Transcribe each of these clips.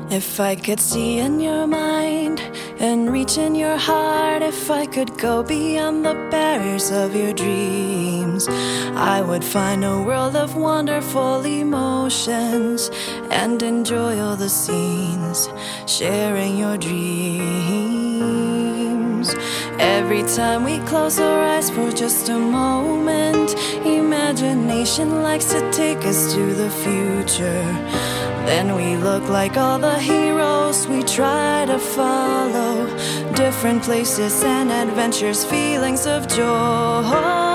If I could see in your mind and reach in your heart, if I could go beyond the barriers of your dreams, I would find a world of wonderful emotions and enjoy all the scenes, sharing your dreams. Every time we close our eyes for just a moment, imagination likes to take us to the future. Then we look like all the heroes we try to follow, different places and adventures, feelings of joy.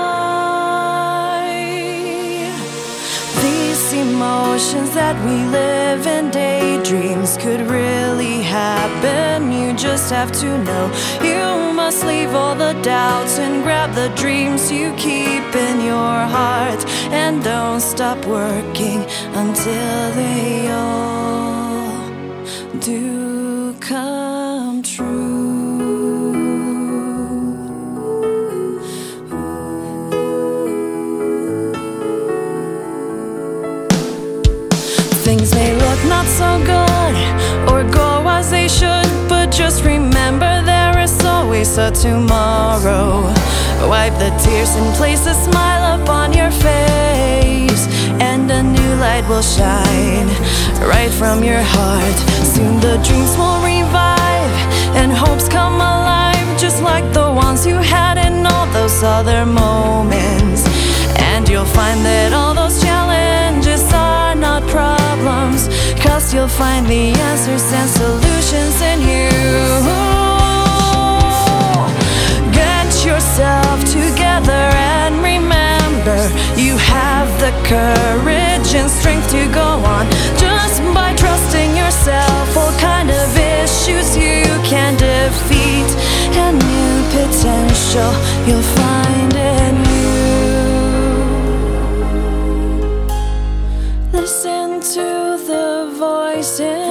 These emotions that we live in daydreams could really happen. You just have to know. You must leave all the doubts and grab the dreams you keep in your heart, and don't stop working until they all do come true. Things may look not so good or go as they should, but just remember there is always a tomorrow. Wipe the tears and place a smile upon your face, and a new light will shine right from your heart. Soon the dreams will revive and hopes come alive, just like the ones you had in all those other moments. And you'll find that all those challenges are not problems, 'cause you'll find the answers and solutions in you. Get yourself together and remember, you have the courage and strength to go on just by trusting yourself. All kind of issues you can defeat, and new potential you'll find in you. Listen to the voice in